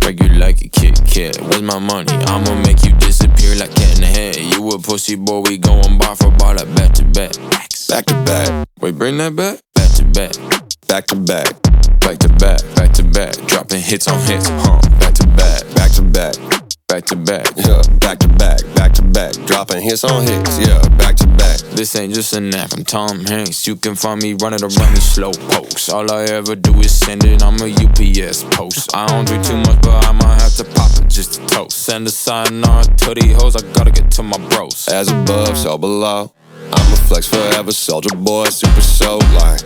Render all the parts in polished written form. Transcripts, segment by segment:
Break you like a Kit Kat. Where's my money? I'ma make you disappear like cat in the head. You a pussy boy, we going bar for bar like back to back. Back to back, Wait, bring that back? Back to back. back to back, Back to back, back to back. Dropping hits on hits, back to back, back to back, back to back. yeah, back to back, back to back, dropping hits on hits, yeah, back to back. This ain't just a nap, I'm Tom Hanks. You can find me running around these slow pokes. All I ever do is send it, I'm a UPS post. I don't drink too much, but I might have to pop it just to toast. Send a sayonara to these hoes, I gotta get to my bros. As above, so below. I'ma flex forever, soldier boy, super soul like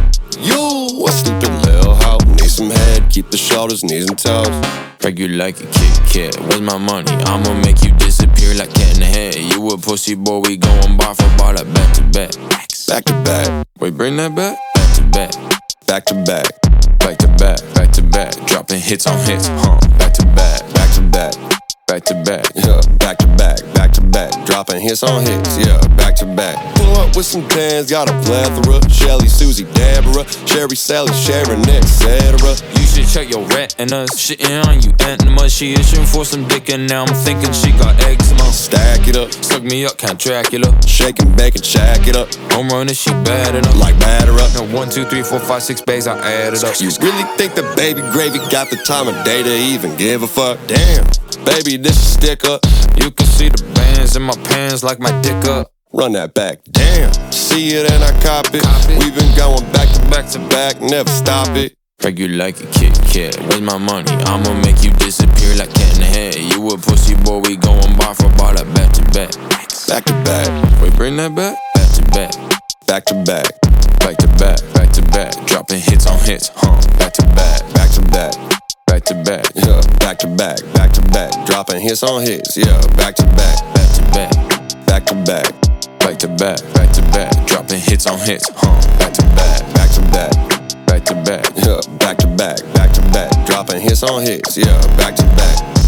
you, a stupid lil' hoe. Need some head, keep the shoulders, knees and toes. Break you like a Kit Kat. Where's my money? I'ma make you disappear like cat in the head. You a pussy boy, we going bar for bar like back to back. Back to back, Wait, bring that back? Back to back. back to back, Back to back, back to back. Dropping hits on hits, back to back, back to back, back to back. yeah, back to back, back to back, dropping hits on hits, yeah, back to back. Pull up with some tans, got a plethora. Shelly, Susie, Deborah, Sherry, Sally, Sharon, etc. You should check your retinas. Shitting on you, enema. She itching for some dick and now I'm thinking she got eczema. Stack it up, Suck me up, Count Dracula. shake and bake and shack it up, Home run and she bad enough. like batter up. Now 1, 2, 3, 4, 5, 6 bags, I added up. You really think that baby gravy got the time of day to even give a fuck? Damn, baby, this is stick up. You can see the bands in my pants like my dick up. Run that back, damn. See it and I cop it. We've been going back to back, never stop it. Break you like a Kit Kat. Where's my money? I'ma make you disappear like cat in the head. You a pussy boy, we going bar for bar like back to back. Back to back, Wait, bring that back? Back to back. back to back, Back to back, back to back. Dropping hits on hits, back to back, back to back, back to back. yeah, back to back, back to back, dropping hits on hits, yeah, back to back, Back to back, back to back, back to back, back to back. Dropping hits on hits, back to back, back to back, back to back. yeah, back to back, back to back, dropping hits on hits, yeah, back to back.